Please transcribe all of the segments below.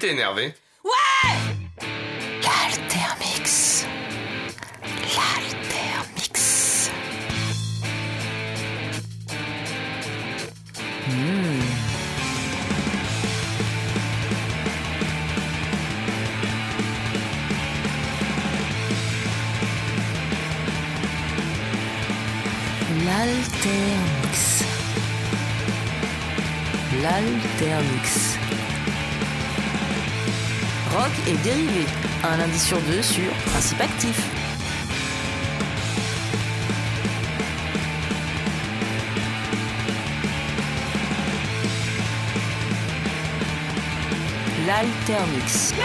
t'es énervé? Ouais! L'Altermix. L'Altermix. L'Altermix. L'Altermix. Rock et dérivé. Un lundi sur deux sur Principe Actif. L'Altermix.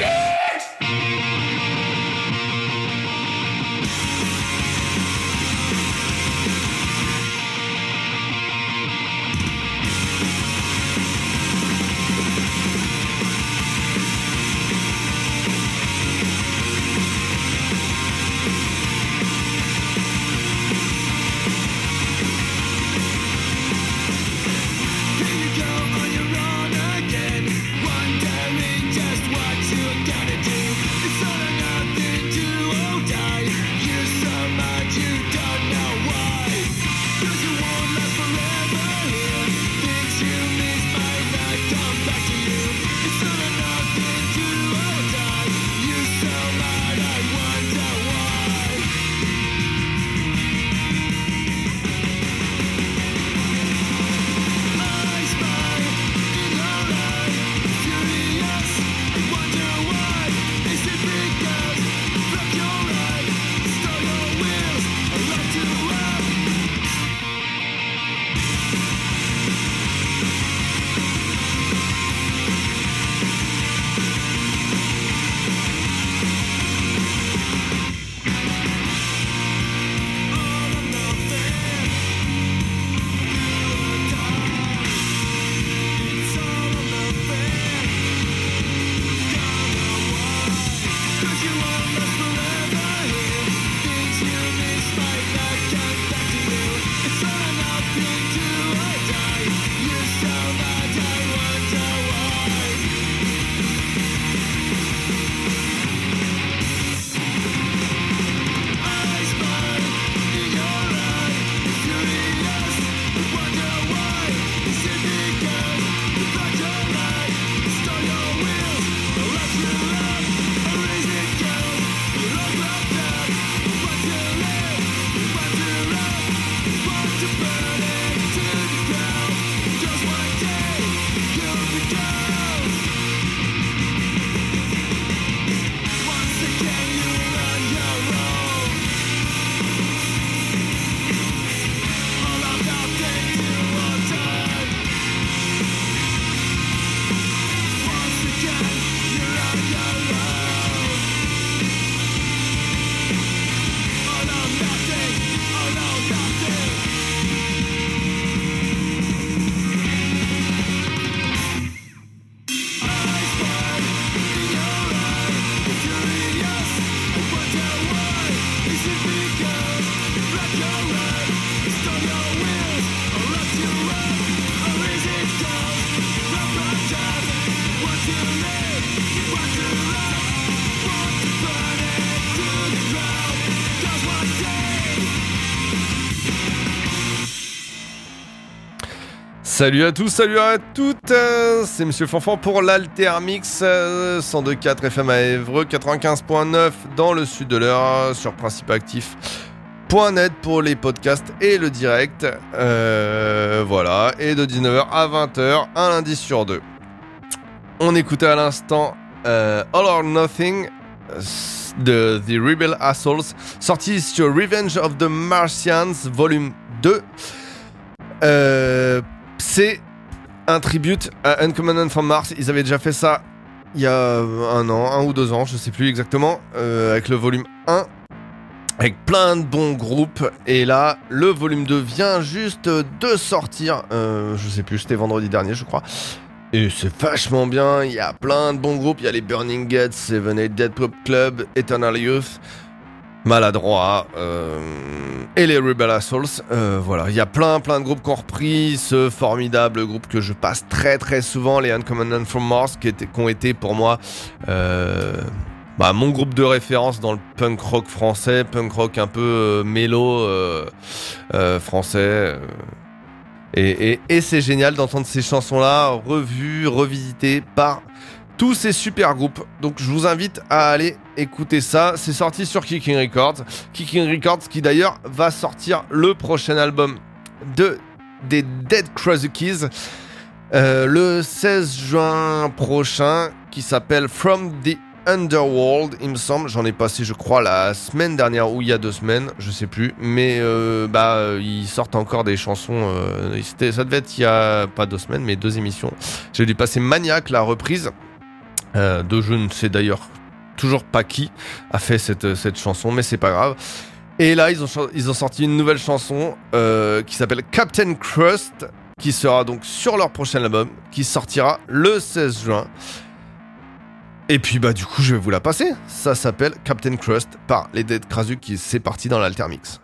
Salut à tous, salut à toutes, c'est Monsieur Fanfan pour l'Altermix 102.4 FM à Évreux, 95.9 dans le sud de l'Eure, sur principeactif.net pour les podcasts et le direct, voilà, et de 19h à 20h, un lundi sur deux. On écoutait à l'instant All or Nothing de The Rebel Assholes, sorti sur Revenge of the Martians Volume 2. C'est un tribute à Uncommon from Mars. Ils avaient déjà fait ça il y a un ou 2 ans, je sais plus exactement, avec le volume 1, avec plein de bons groupes. Et là, le volume 2 vient juste de sortir, je sais plus, c'était vendredi dernier, je crois. Et c'est vachement bien, il y a plein de bons groupes. Il y a les Burning Gates, Seven Eight Dead Pop Club, Eternal Youth, Maladroit, et les Rebel Assholes. Voilà, il y a plein de groupes qui ont repris ce formidable groupe que je passe très souvent, les Uncommon from Mars, qui ont été pour moi mon groupe de référence dans le punk rock français, punk rock un peu mélo français. Et c'est génial d'entendre ces chansons-là revues, revisitées par tous ces super groupes. Donc je vous invite à aller écouter ça. C'est sorti sur Kicking Records. Kicking Records qui d'ailleurs va sortir le prochain album des Dead Krasukis le 16 juin prochain, qui s'appelle From the Underworld, il me semble. J'en ai passé, je crois, la semaine dernière ou il y a 2 semaines, je sais plus. Mais ils sortent encore des chansons. Ça devait être il y a pas 2 semaines, mais 2 émissions. J'ai dû passer Maniac, la reprise de je ne sais d'ailleurs toujours pas qui a fait cette chanson, mais c'est pas grave. Et là, ils ont sorti une nouvelle chanson qui s'appelle Captain Crust, qui sera donc sur leur prochain album, qui sortira le 16 juin. Et puis du coup je vais vous la passer. Ça s'appelle Captain Crust par les Dead Krasukis. C'est parti dans l'Altermix.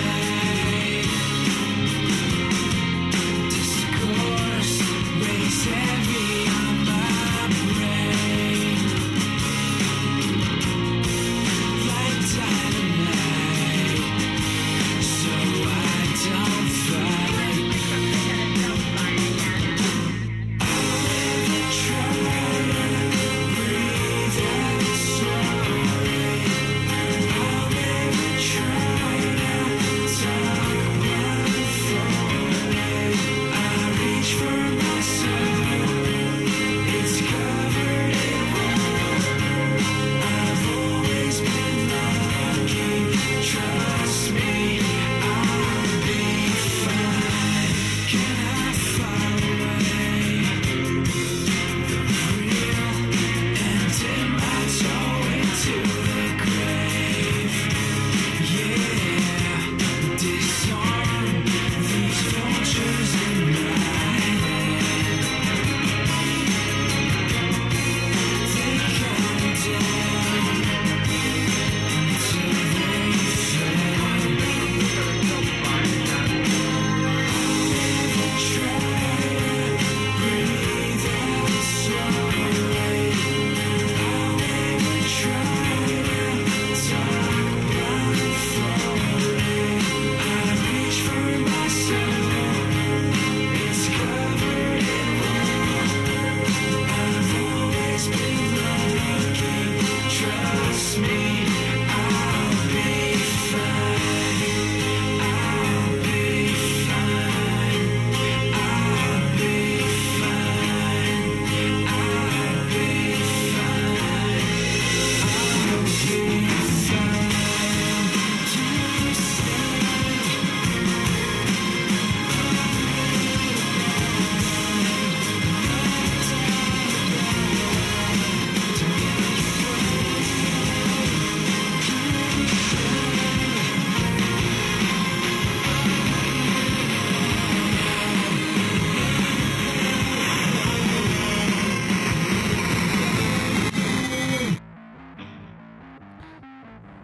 Say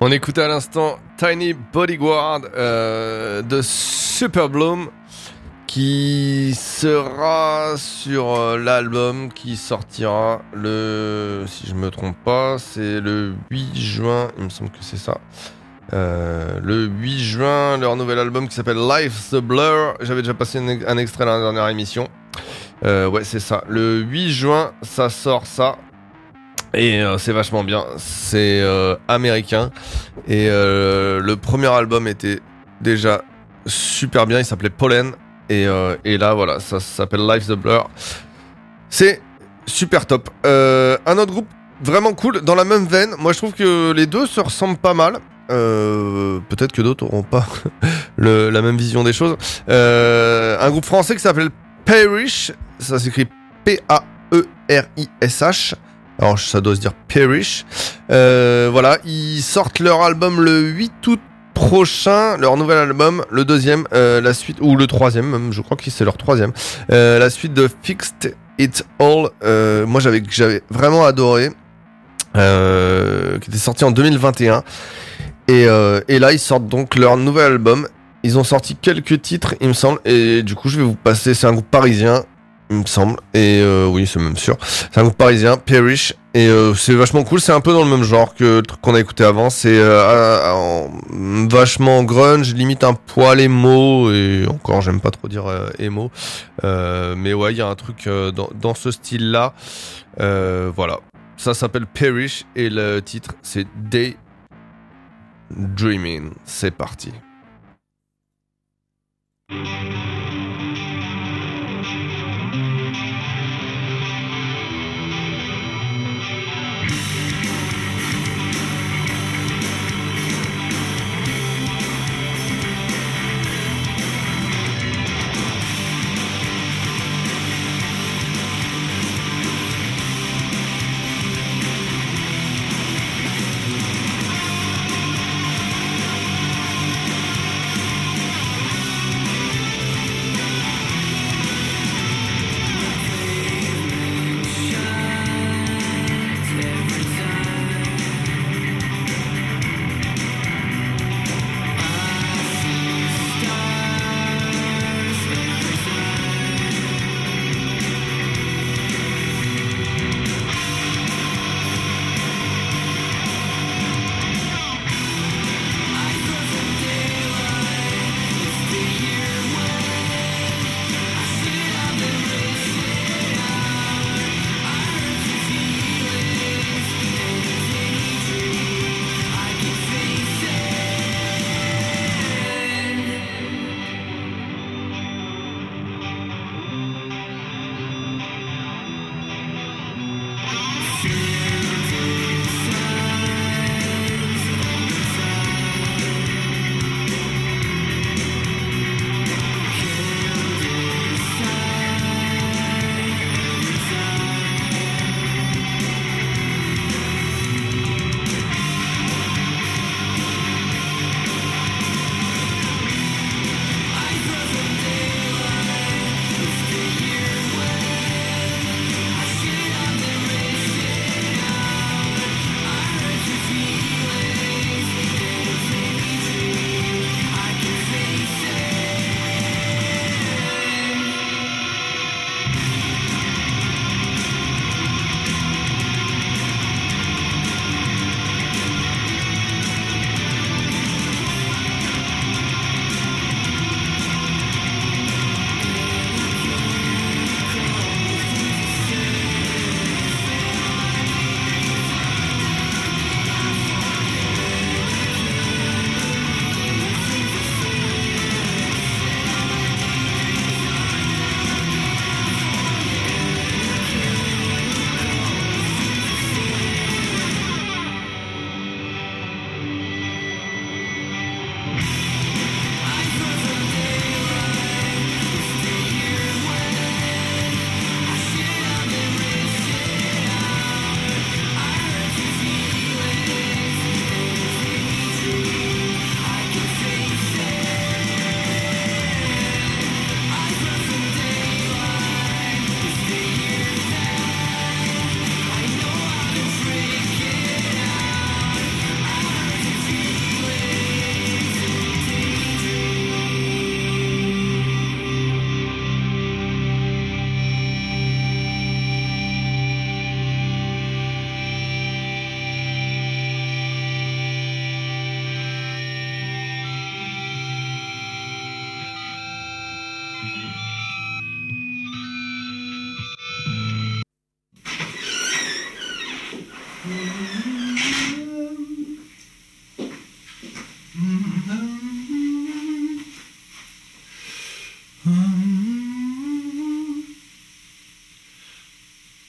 On écoutait à l'instant Tiny Bodyguard de Super Bloom qui sera sur l'album qui sortira si je me trompe pas, c'est le 8 juin, il me semble que c'est ça. Le 8 juin, leur nouvel album qui s'appelle Life's a Blur. J'avais déjà passé un extrait dans la dernière émission. Ouais, c'est ça. Le 8 juin, ça sort ça. Et c'est vachement bien. C'est américain. Et le premier album était déjà super bien. Il s'appelait Pollen. Et là, voilà, ça s'appelle Life's a Blur. C'est super top. Un autre groupe vraiment cool, dans la même veine. Moi, je trouve que les deux se ressemblent pas mal. Peut-être que d'autres n'auront pas la même vision des choses. Un groupe français qui s'appelle Perish. Ça s'écrit P-A-E-R-I-S-H. Alors ça doit se dire Perish. Voilà, ils sortent leur album le 8 août prochain, leur nouvel album, le deuxième, la suite, ou le troisième même, je crois que c'est leur troisième, la suite de Fixed It All. Moi j'avais vraiment adoré, qui était sorti en 2021. Et là ils sortent donc leur nouvel album. Ils ont sorti quelques titres il me semble, et du coup je vais vous passer, c'est un groupe parisien il me semble, et oui c'est même sûr, c'est un groupe parisien, Perish, et c'est vachement cool, c'est un peu dans le même genre que le truc qu'on a écouté avant, c'est vachement grunge, limite un poil emo, et encore j'aime pas trop dire emo, mais ouais il y a un truc dans ce style là, voilà, ça s'appelle Perish, et le titre c'est Day Dreaming. C'est parti.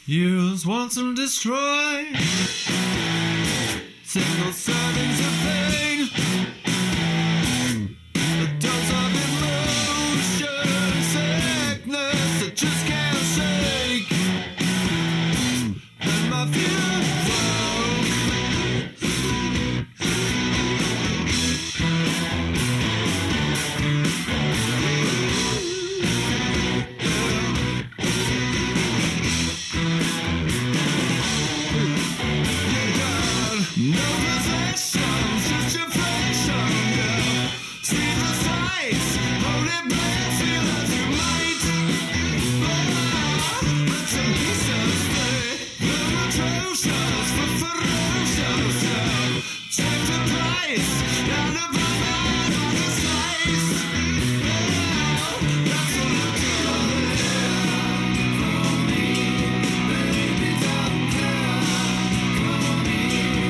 Use once and destroy. Single servings of pain. A dose of emotion. Sickness that just can't shake. And my fear broke. No possessions, just your fashion, yeah. See the sights, hold it back, feel as you might. Let some pieces play, the atrocious, but ferocious, yeah. Check the price, and the bottom of the slice. Yeah, that's a look for me, baby, don't care for me.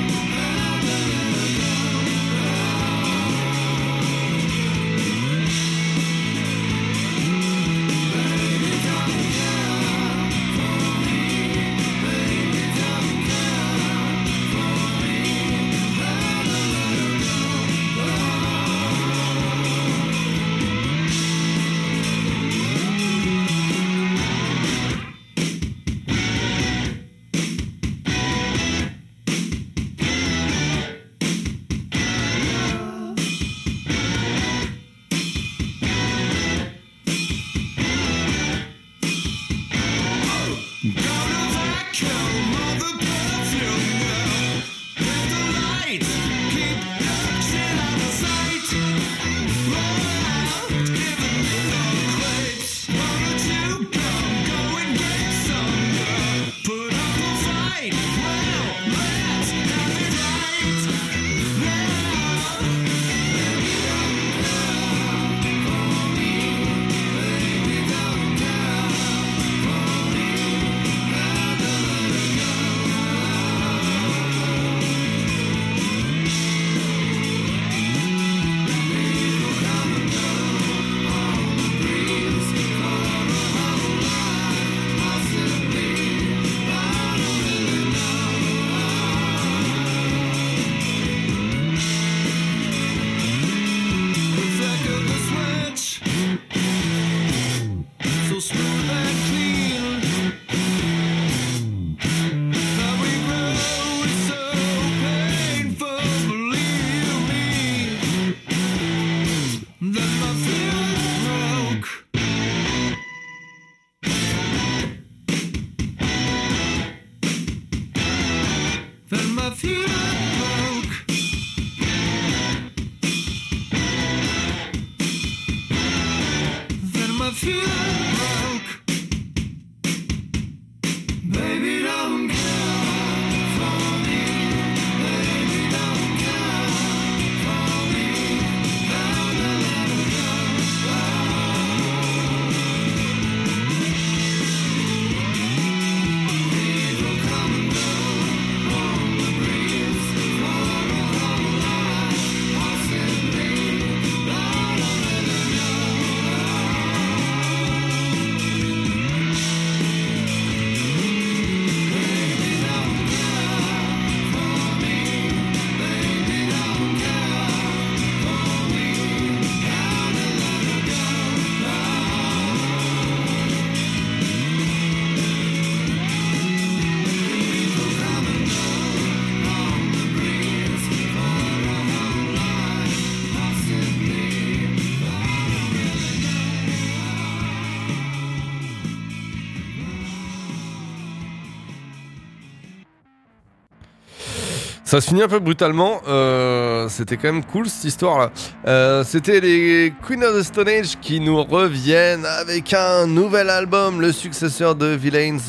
Ça se finit un peu brutalement, c'était quand même cool cette histoire-là. C'était les Queen of the Stone Age qui nous reviennent avec un nouvel album, le successeur de Villains,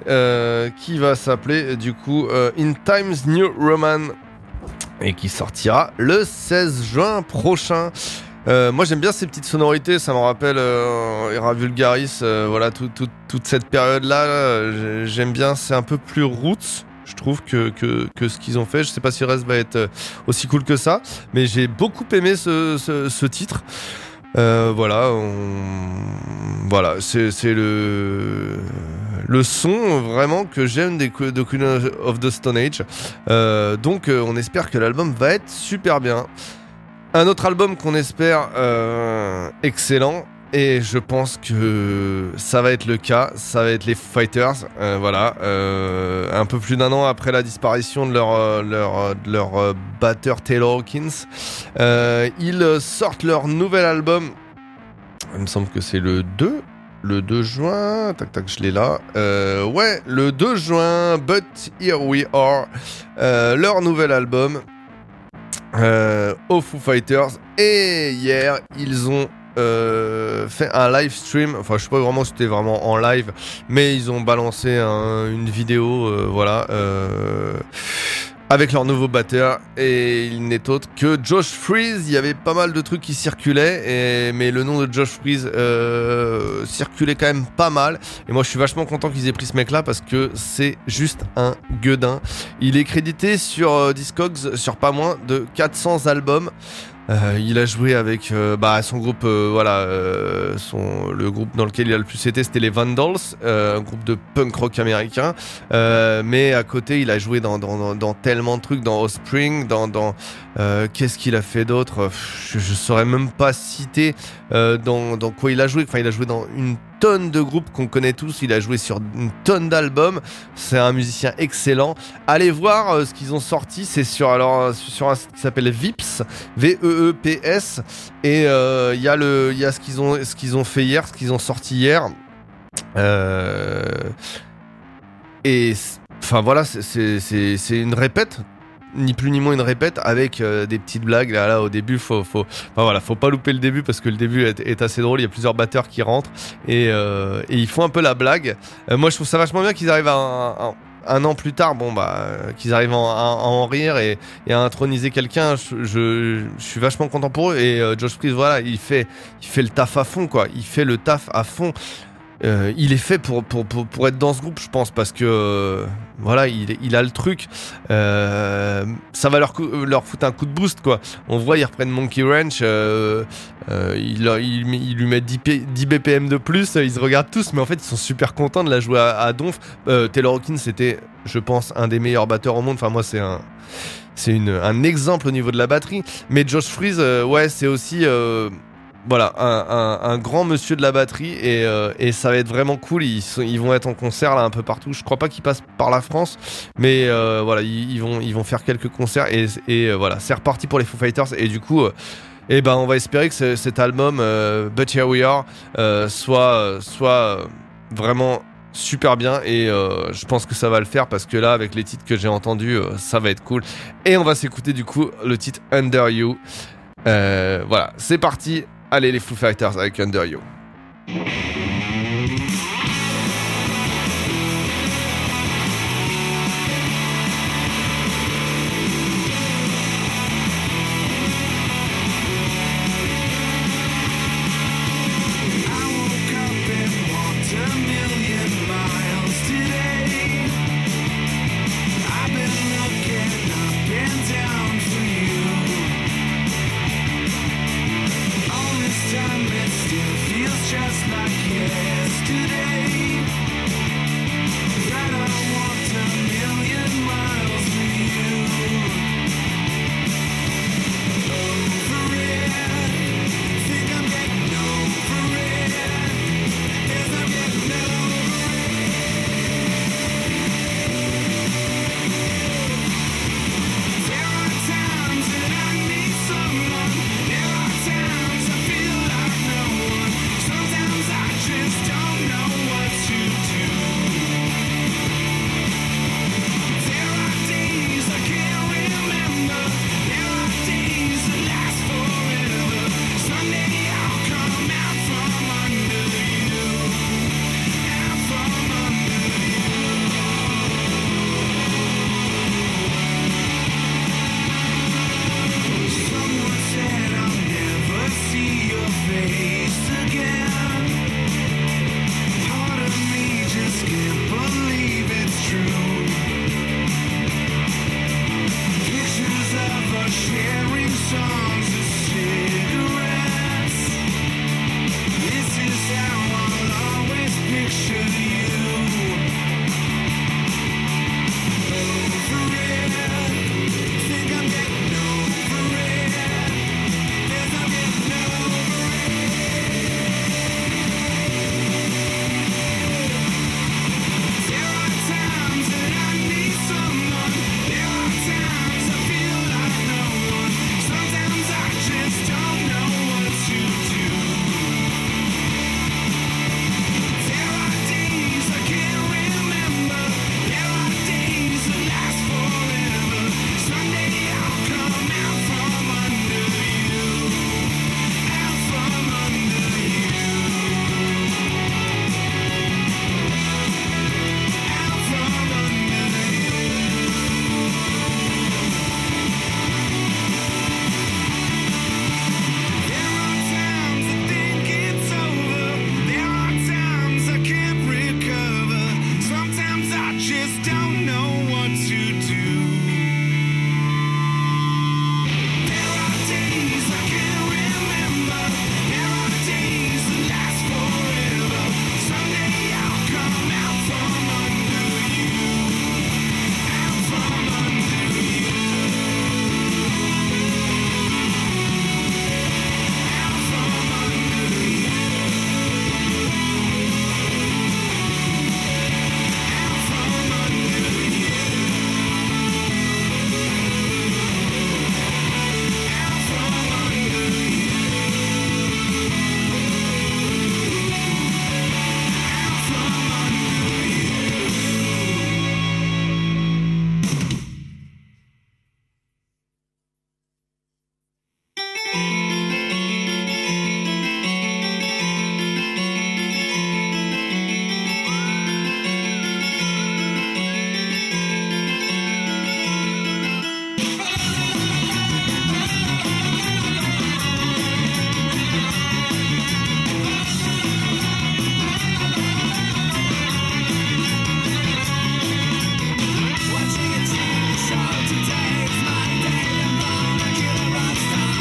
qui va s'appeler du coup In Times New Roman et qui sortira le 16 juin prochain. Moi j'aime bien ces petites sonorités, ça me rappelle Era Vulgaris, voilà toute cette période-là, j'aime bien, c'est un peu plus roots. Je trouve que ce qu'ils ont fait, je sais pas si le reste va être aussi cool que ça, mais j'ai beaucoup aimé ce titre. Voilà, c'est le son vraiment que j'aime de Queen of the Stone Age. Donc on espère que l'album va être super bien. Un autre album qu'on espère excellent, et je pense que ça va être le cas, ça va être les Foo Fighters. Voilà, un peu plus d'un an après la disparition de leur batteur Taylor Hawkins, ils sortent leur nouvel album. Il me semble que c'est le 2 juin, tac, je l'ai là. Ouais, le 2 juin, But Here We Are, leur nouvel album aux Foo Fighters. Et hier, ils ont fait un live stream. Enfin, je sais pas vraiment si c'était vraiment en live, mais ils ont balancé une vidéo, voilà. Avec leur nouveau batteur, et il n'est autre que Josh Freese. Il y avait pas mal de trucs qui circulaient, mais le nom de Josh Freese circulait quand même pas mal. Et moi je suis vachement content qu'ils aient pris ce mec là, parce que c'est juste un gueudin. Il est crédité sur Discogs sur pas moins de 400 albums. Il a joué avec son groupe, le groupe dans lequel il a le plus été, c'était les Vandals, un groupe de punk rock américain. Mais à côté, il a joué dans tellement de trucs, dans Offspring, dans qu'est-ce qu'il a fait d'autre, je saurais même pas citer dans quoi il a joué. Enfin, il a joué dans une tonne de groupes qu'on connaît tous, il a joué sur une tonne d'albums. C'est un musicien excellent. Allez voir ce qu'ils ont sorti, c'est sur un site qui s'appelle Veeps, Veeps, et il y a ce qu'ils ont fait hier, ce qu'ils ont sorti hier. Et enfin voilà, c'est une répète, ni plus ni moins une répète, avec des petites blagues là au début. Faut pas louper le début, parce que le début est assez drôle. Il y a plusieurs batteurs qui rentrent, et ils font un peu la blague. Moi je trouve ça vachement bien qu'ils arrivent à un an plus tard, qu'ils arrivent à en rire et à introniser quelqu'un. Je suis vachement content pour eux. Et Josh Freese, voilà, il fait le taf à fond, quoi. Il fait le taf à fond. Il est fait pour être dans ce groupe, je pense, parce que voilà, il a le truc. Ça va leur foutre un coup de boost, quoi. On voit, ils reprennent Monkey Ranch, il lui met 10 BPM de plus, ils se regardent tous, mais en fait ils sont super contents de la jouer à donf. Taylor Hawkins, c'était, je pense, un des meilleurs batteurs au monde. Enfin, moi c'est un exemple au niveau de la batterie. Mais Josh Freese, ouais, c'est aussi voilà, un grand monsieur de la batterie, et ça va être vraiment cool. Ils vont être en concert là un peu partout. Je crois pas qu'ils passent par la France, mais voilà, ils vont faire quelques concerts, et voilà, c'est reparti pour les Foo Fighters. Et du coup, on va espérer que cet album But Here We Are soit vraiment super bien, et je pense que ça va le faire, parce que là, avec les titres que j'ai entendus, ça va être cool. Et on va s'écouter du coup le titre Under You. Voilà, c'est parti. Allez, les Foo Fighters avec Under You. Just like just don't know what to do. There are days I can't remember. There are days that last forever. Someday I'll come out from under you. Out from under you. Out from under you. Out from under you. Out from under you. Out from under watching a TV show today is my day. I'm born a killer rock star.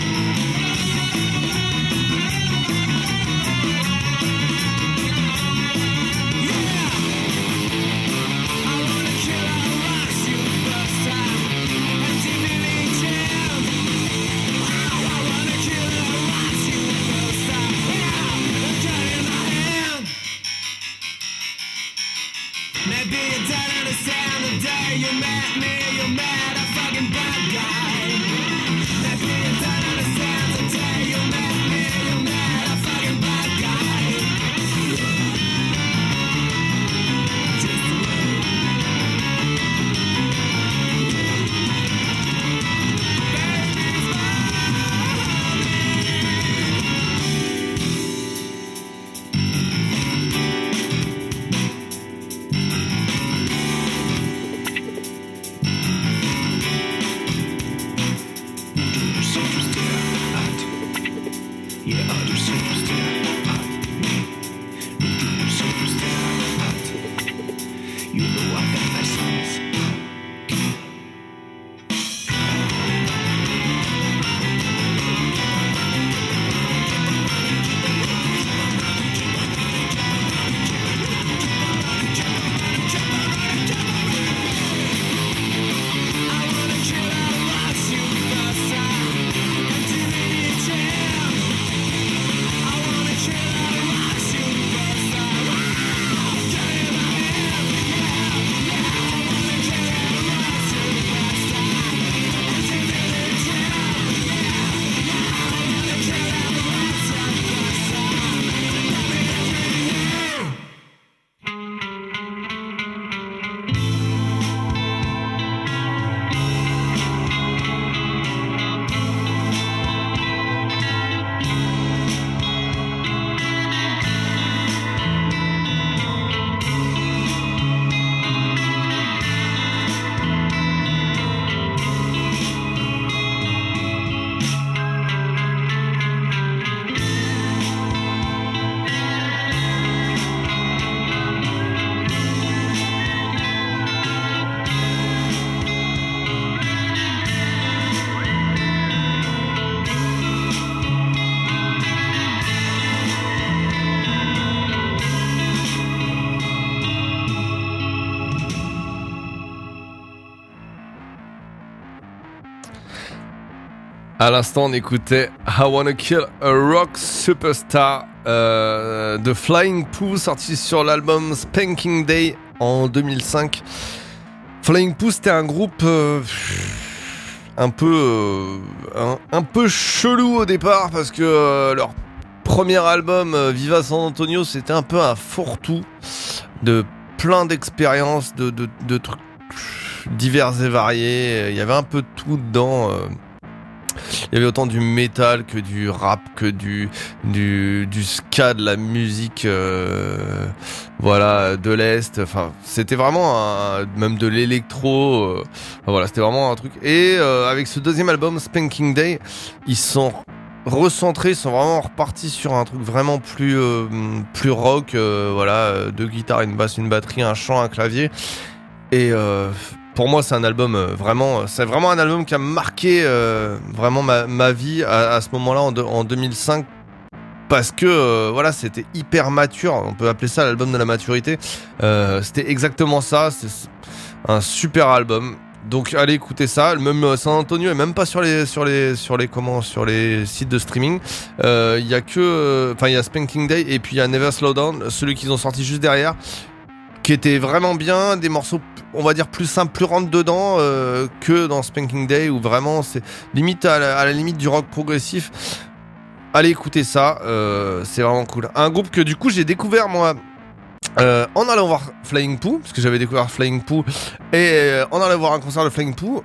Yeah, I wanna kill a rock superstar. MTV Jam. Wow, I wanna kill a rock superstar. Yeah, a gun in my hand. Maybe you don't understand the day you met me. You met a fucking bad guy. Maybe you don't understand the day you met me. You met a fucking bad guy. Just wait. Baby's you know I got my songs. I wanna kill a rock superstar. MTV Jam. I wanna kill a rock superstar. Wow, gun in my hand. Yeah, yeah. I wanna kill a rock superstar. MTV Jam. Yeah, yeah. I wanna kill a rock superstar. À l'instant, on écoutait I Wanna Kill a Rock Superstar de Flying Poo, sorti sur l'album Spanking Day en 2005. Flying Poo, c'était un groupe un peu chelou au départ parce que leur premier album Viva San Antonio, c'était un peu un fourre-tout de plein d'expériences, de trucs divers et variés. Il y avait un peu de tout dedans. Il y avait autant du métal que du rap, que du ska, de la musique voilà, de l'Est. Enfin, c'était vraiment même de l'électro. Voilà, c'était vraiment un truc. Et avec ce deuxième album, Spanking Day, ils sont recentrés, ils sont vraiment repartis sur un truc vraiment plus rock, voilà, deux guitares, une basse, une batterie, un chant, un clavier. Et pour moi, c'est un album c'est vraiment un album qui a marqué vraiment ma vie à ce moment-là en 2005. Parce que voilà, c'était hyper mature, on peut appeler ça l'album de la maturité. C'était exactement ça, c'est un super album. Donc allez écouter ça. Même San Antonio est même pas sur les sites de streaming. Il y a il y a Spanking Day et puis il y a Never Slow Down, celui qu'ils ont sorti juste derrière, qui était vraiment bien, des morceaux on va dire plus simples, plus rentre dedans que dans Spanking Day, où vraiment c'est limite à la limite du rock progressif. Allez écouter ça, c'est vraiment cool. Un groupe que du coup j'ai découvert moi en allant voir Flying Poo, parce que j'avais découvert Flying Poo, et en allant voir un concert de Flying Poo,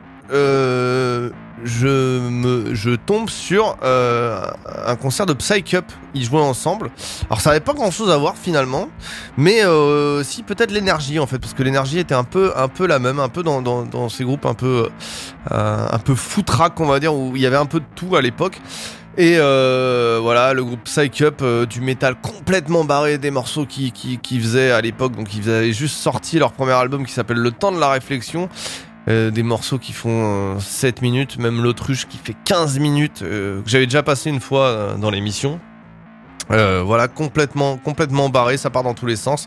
je tombe sur un concert de Psych Up. Ils jouaient ensemble. Alors ça avait pas grand chose à voir finalement, mais si peut-être l'énergie en fait, parce que l'énergie était un peu la même, un peu dans ces groupes un peu footrack on va dire, où il y avait un peu de tout à l'époque. Et voilà, le groupe Psych Up, du métal complètement barré, des morceaux qui faisaient à l'époque, donc ils avaient juste sorti leur premier album qui s'appelle Le Temps de la Réflexion, des morceaux qui font 7 minutes, même l'autruche qui fait 15 minutes, que j'avais déjà passé une fois dans l'émission. Voilà, complètement barré, ça part dans tous les sens.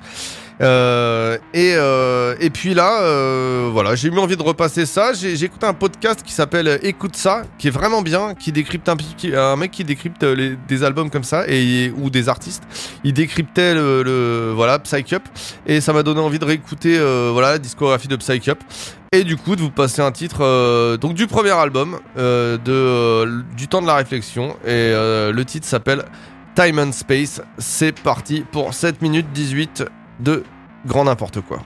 Et puis là, voilà, j'ai eu envie de repasser ça. J'ai écouté un podcast qui s'appelle Écoute ça, qui est vraiment bien, qui décrypte un mec qui décrypte des albums comme ça ou des artistes. Il décryptait voilà, Psych Up, et ça m'a donné envie de réécouter voilà, la discographie de Psych Up. Et du coup de vous passer un titre donc du premier album du temps de la réflexion, et le titre s'appelle Time and Space. C'est parti pour 7 minutes 18 de grand n'importe quoi.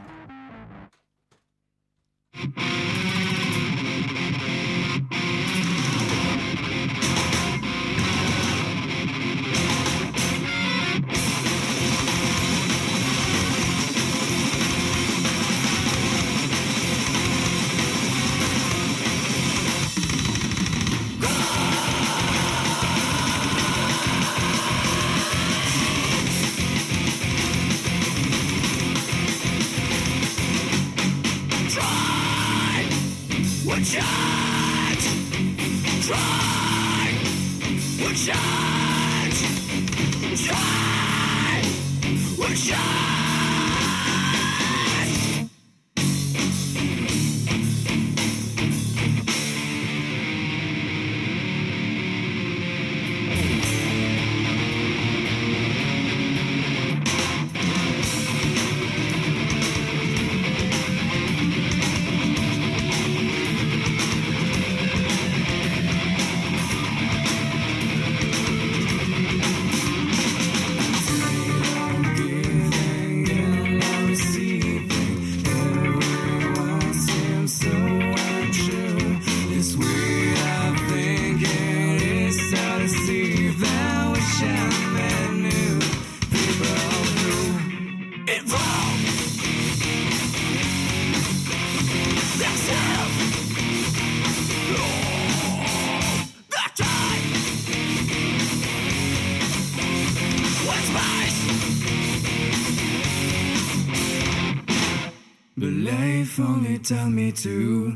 Belief only tell me to.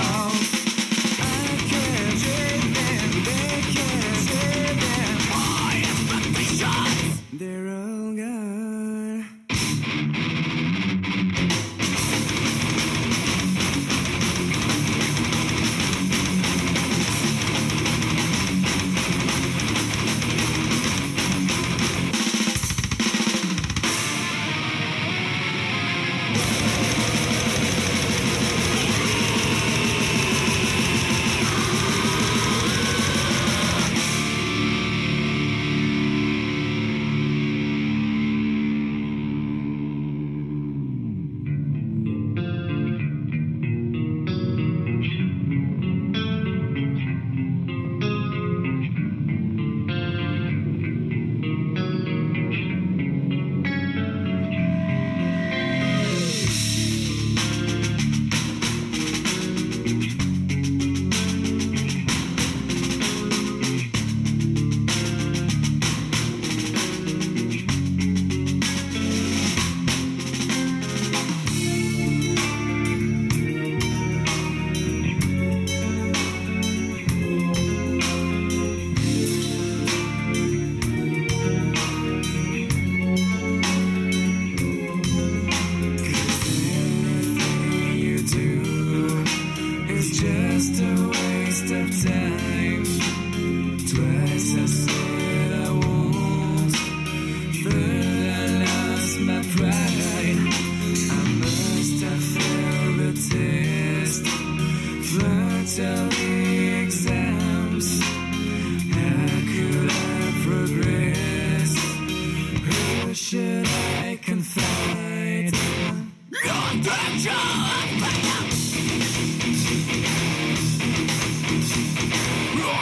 I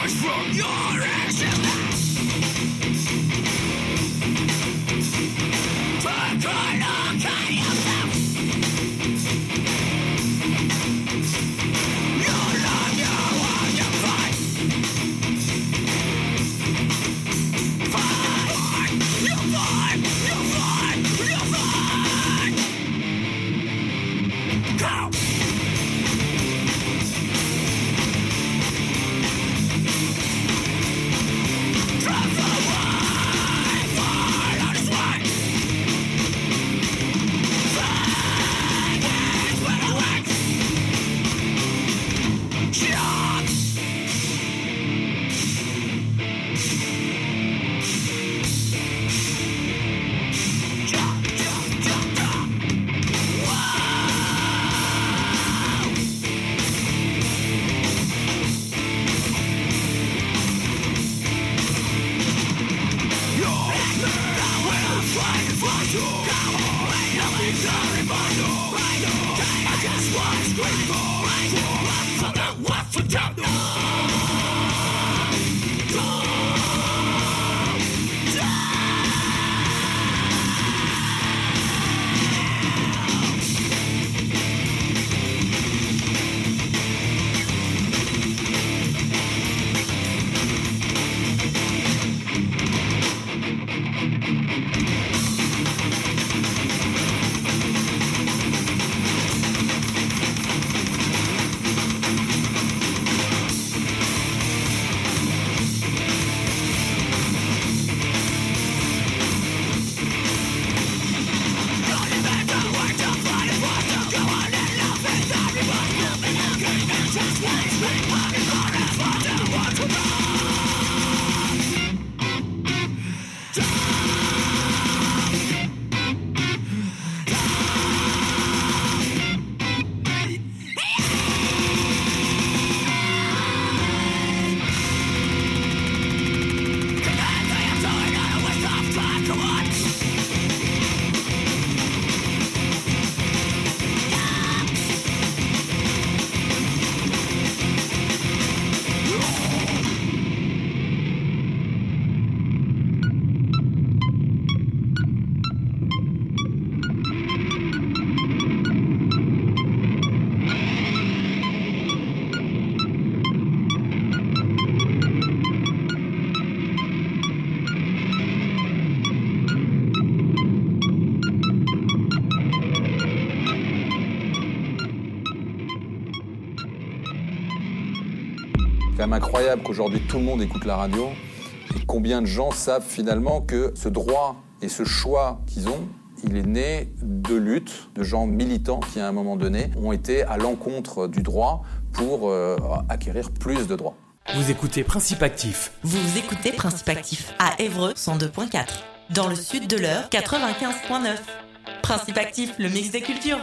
C'est quand même incroyable qu'aujourd'hui tout le monde écoute la radio et combien de gens savent finalement que ce droit et ce choix qu'ils ont, il est né de luttes, de gens militants qui à un moment donné ont été à l'encontre du droit pour acquérir plus de droits. Vous écoutez Principe Actif. Vous écoutez Principe Actif à Évreux 102.4. Dans le sud de l'Eure 95.9. Principe Actif, le mix des cultures.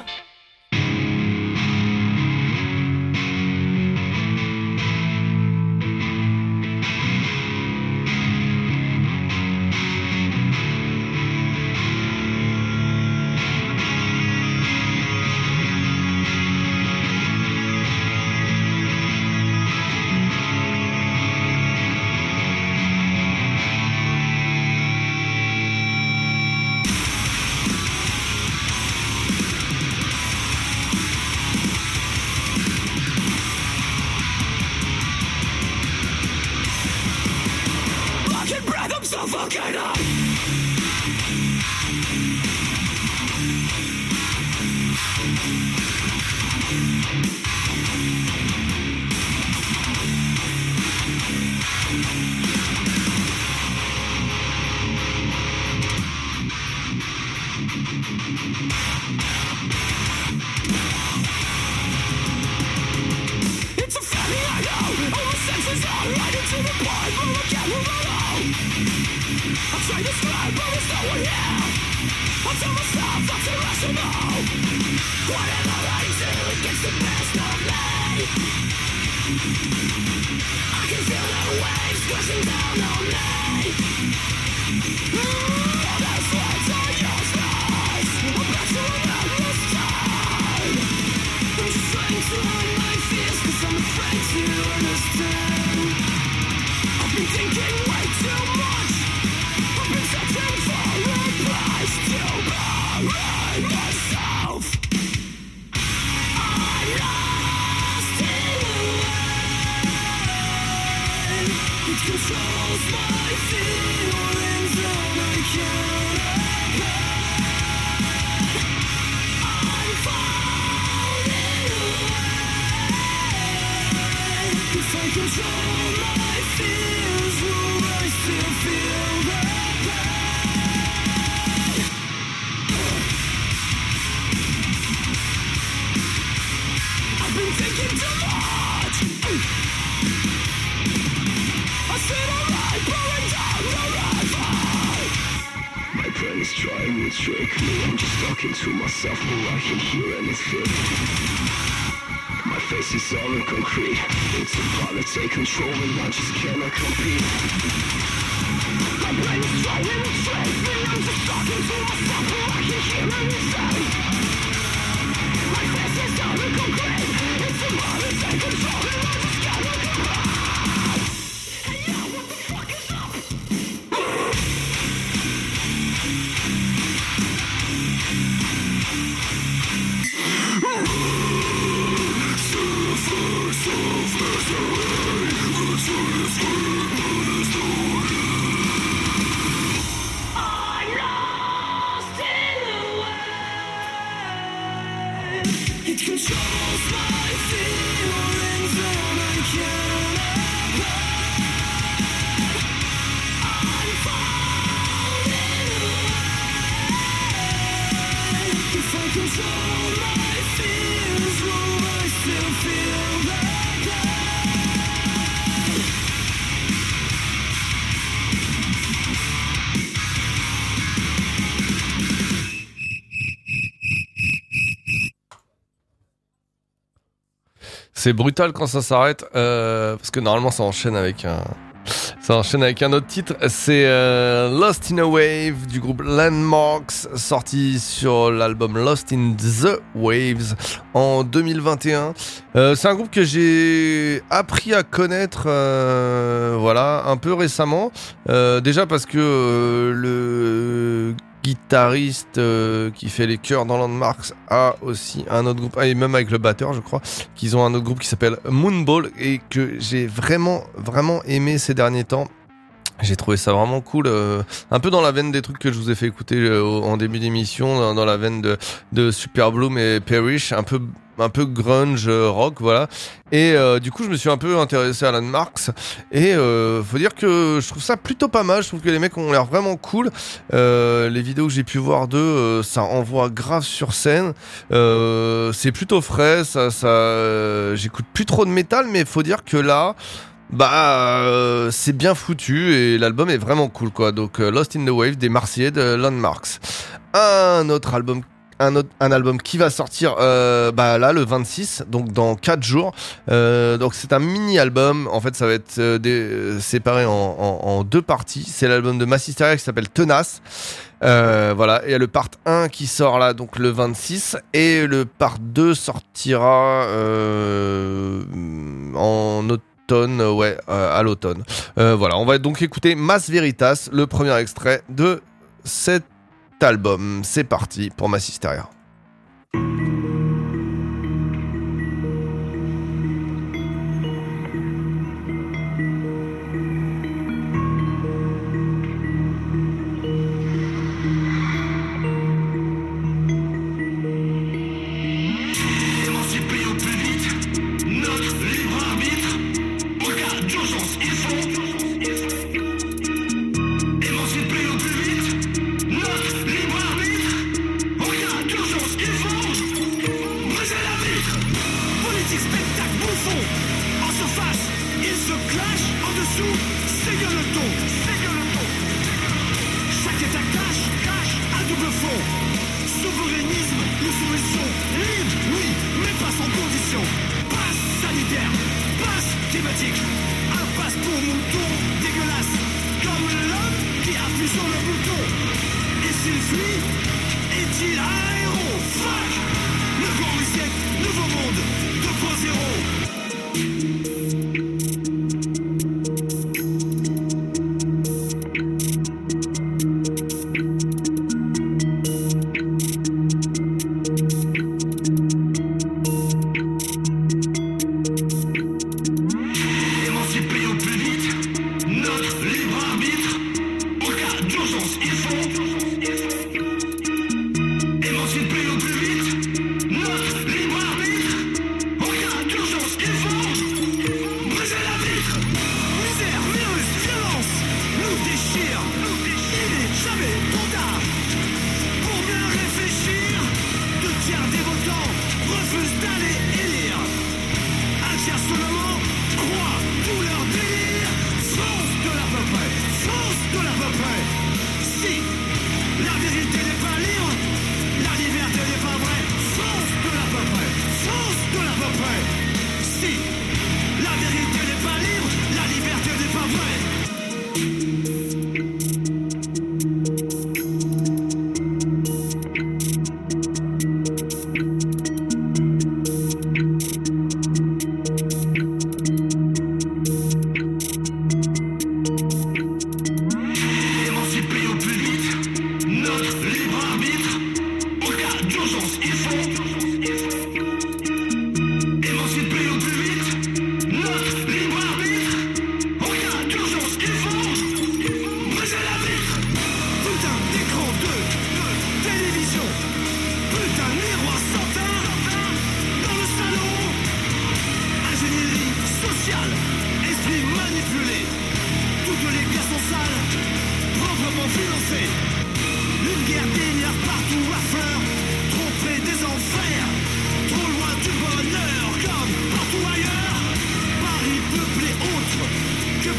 I'm afraid to understand. C'est brutal quand ça s'arrête, parce que normalement ça enchaîne avec un autre titre. C'est Lost in a Wave du groupe Landmarks, sorti sur l'album Lost in the Waves en 2021. C'est un groupe que j'ai appris à connaître voilà, un peu récemment. Déjà parce que le guitariste qui fait les chœurs dans Landmarks a aussi un autre groupe, et même avec le batteur je crois, qu'ils ont un autre groupe qui s'appelle Moonball et que j'ai vraiment aimé ces derniers temps. J'ai trouvé ça vraiment cool, un peu dans la veine des trucs que je vous ai fait écouter en début d'émission, dans la veine de Super Bloom et Perish, un peu grunge rock, voilà. Et du coup je me suis un peu intéressé à Landmarks et faut dire que je trouve ça plutôt pas mal. Je trouve que les mecs ont l'air vraiment cool. Les vidéos que j'ai pu voir d'eux, ça envoie grave sur scène. C'est plutôt frais, j'écoute plus trop de métal, mais faut dire que là c'est bien foutu et l'album est vraiment cool quoi. Donc Lost in the Wave des Marseillais de Landmarks. Un album qui va sortir là le 26, donc dans 4 jours. Donc c'est un mini album, en fait ça va être séparé en 2 parties. C'est l'album de Massisteria qui s'appelle Tenace. Voilà, et il y a le part 1 qui sort là donc le 26 et le part 2 sortira en automne, à l'automne. Voilà, on va donc écouter Mass Veritas, le premier extrait de cet album. C'est parti pour Massisteria. Émancipé au plus vite,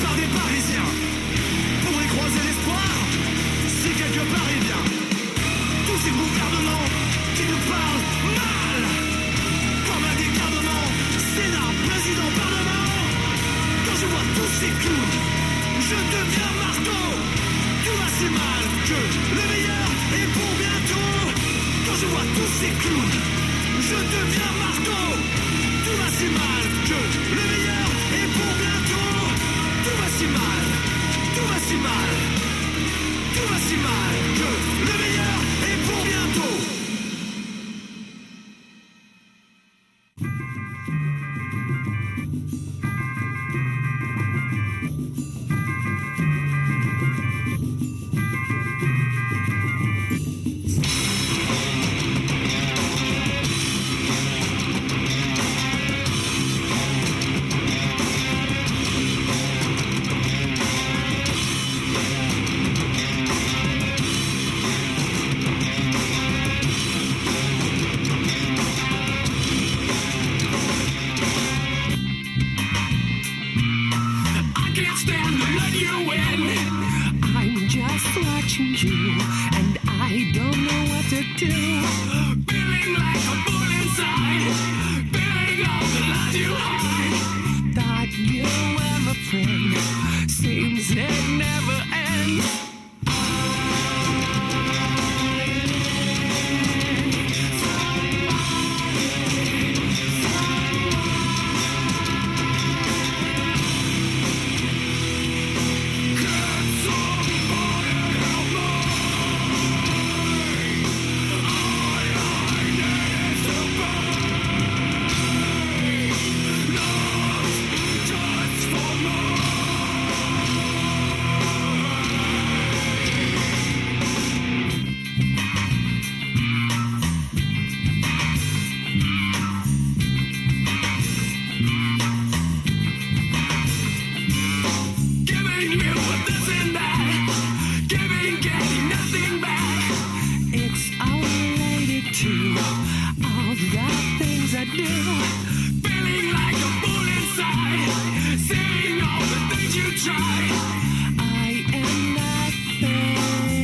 par des Parisiens. Pour y croiser l'espoir, si quelque part il vient. Tous ces gouvernements qui nous parlent mal, comme un dégarnement, Sénat, président, parlement. Quand je vois tous ces clowns, je deviens marteau. Tout va si mal que le meilleur est pour bientôt. Quand je vois tous ces clowns, je deviens marteau. Tout va si mal que le meilleur est pour bientôt. Tout va si mal, tout va si mal, tout va si mal que le meilleur est pour bientôt. I can't stand to let you in. I'm just watching you, and I don't know what to do. Feeling like a bull inside, feeling all the lies you hide. Thought you were my friend, seems it never ends. Giving you this and that, giving, getting nothing back. It's all related to all the things I do. Feeling like a bull inside, seeing all the things you try. I am nothing.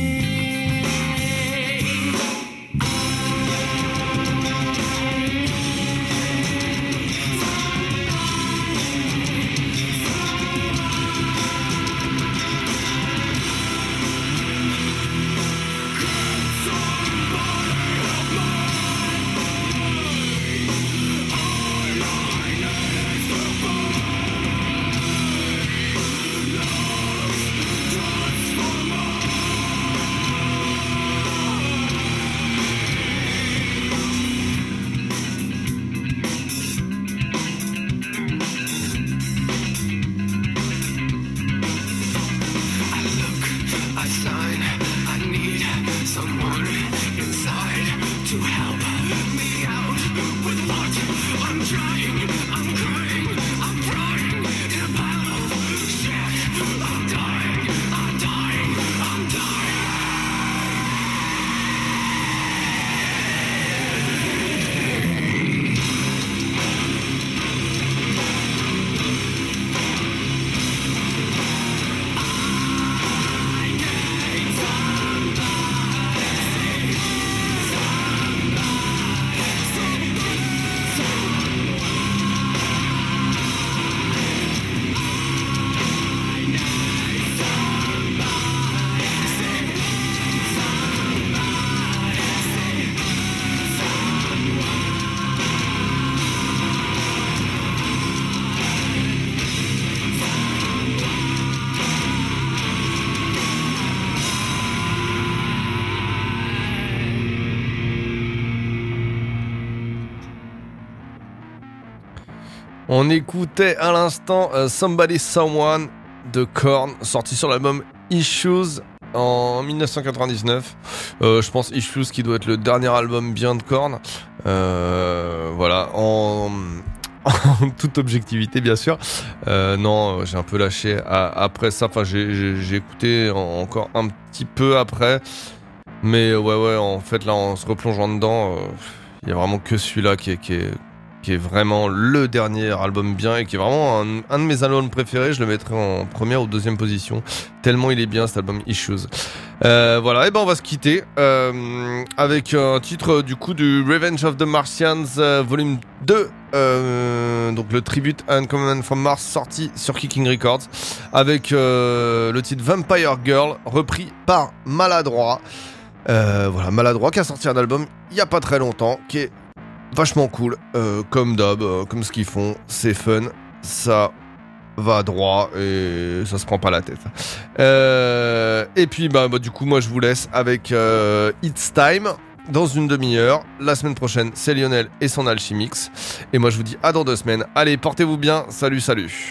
I look, I sign, I need someone inside to help me out with what I'm trying. I'm crying, I'm crying in a pile of shit. I'm dying, I'm dying, I'm dying. On écoutait à l'instant Somebody Someone de Korn, sorti sur l'album Issues en 1999. Je pense Issues qui doit être le dernier album bien de Korn. Voilà, en toute objectivité bien sûr. Non, j'ai un peu lâché après ça. Enfin, j'ai écouté encore un petit peu après. Mais ouais, en fait là, en se replongeant dedans, il y a vraiment que celui-là qui est qui est vraiment le dernier album bien et qui est vraiment un de mes albums préférés. Je le mettrai en première ou deuxième position, tellement il est bien cet album Issues. Voilà, et ben on va se quitter avec un titre du coup du Revenge of the Martians volume 2, donc le tribute Uncommon from Mars, sorti sur Kicking Records, avec le titre Vampire Girl repris par Maladroit. Voilà, Maladroit qui a sorti un album il y a pas très longtemps, qui est vachement cool, comme d'hab, comme ce qu'ils font, c'est fun, ça va droit et ça se prend pas la tête. Et puis du coup moi je vous laisse avec It's Time dans une demi-heure. La semaine prochaine c'est Lionel et son Alchimix, et moi je vous dis à dans 2 semaines. Allez, portez-vous bien, salut.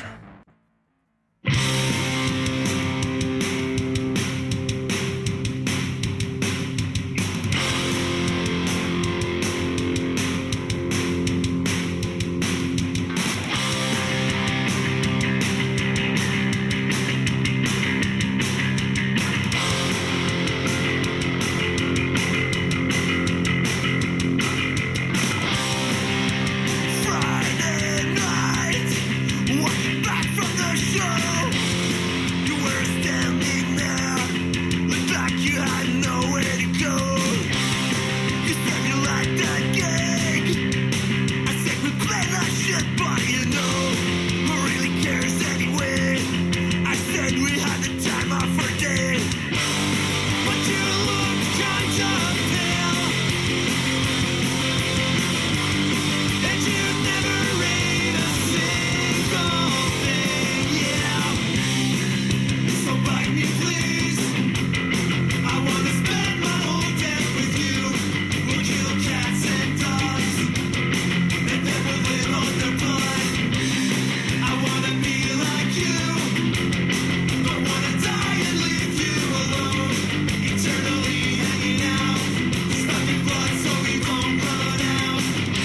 Friday night, walking back from the show, you were standing there, looked like you had nowhere to go. You said you liked that gig. I said we play that shit, but you know, who really cares anyway? I said we had the time of our day, but you looked kind of pale, and you never ate a single thing, yeah. So bite me please, I wanna spend my whole day with you. We'll kill cats and dogs, and then we'll live on their blood. I wanna be like you, but wanna die and leave you alone, eternally hanging out, stuck in blood so we won't run out.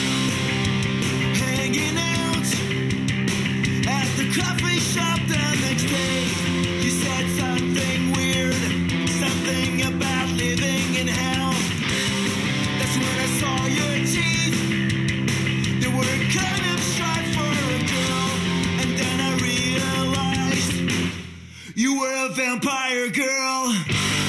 Hanging out at the coffee shop the next day, you said something weird, something about living in hell. That's when I saw your teeth, they were kind of sharp for a girl, and then I realized you were a vampire girl.